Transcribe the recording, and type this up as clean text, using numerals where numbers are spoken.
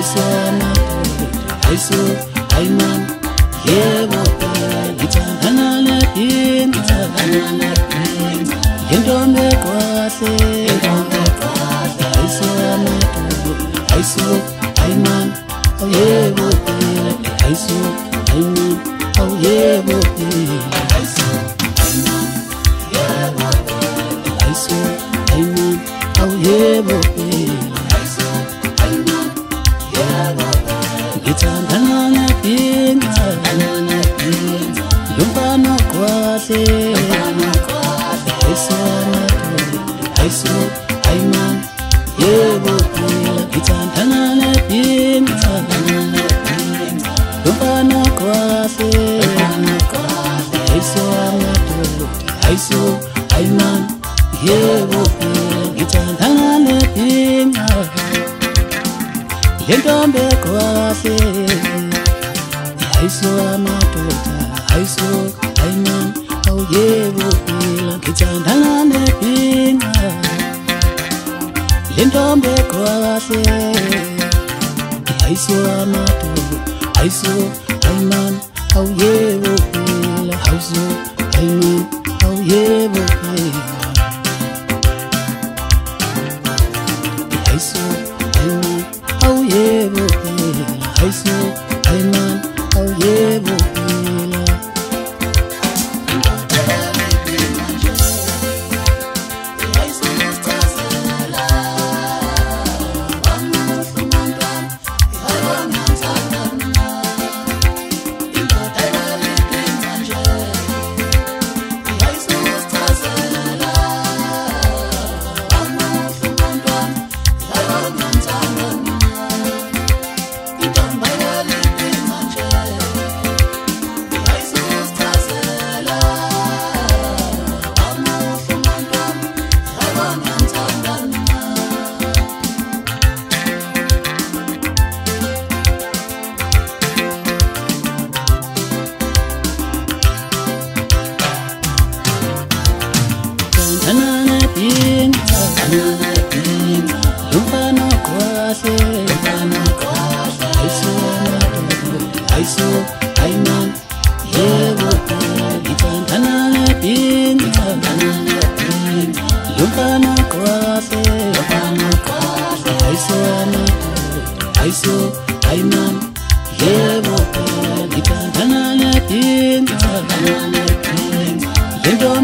ayisona ayiso ayiman yebo ngithandana nepinza yentombe kwahle ayisona ayiso ayiman oh yebo ayiso ayiman oh yebo ayiso ayiman yebo ayiso ayiman oh yebo ayiso ayiman yebo ngithandana nepinza yomfana kwahle ayisona ayiso ayiman yebo ngithandana nepinza yomfana kwahle ayisona ayiso ayiman yebo ngithandana nepinza yentombe kwahle ayiso amadoda ayiso ayiman oh yebo ngithandana nepinza yentombe kwahle ayiso amadoda ayiso ayiman oh yebo ayiso ayiman oh yebo ayiso ayiman oh yebo ayiso ayiman oh yebo yomfana kwahle ayiso ayiman yebo ngithandana nepinza yomfana kwahle ayiso ayiman yebo ngithandana nepinza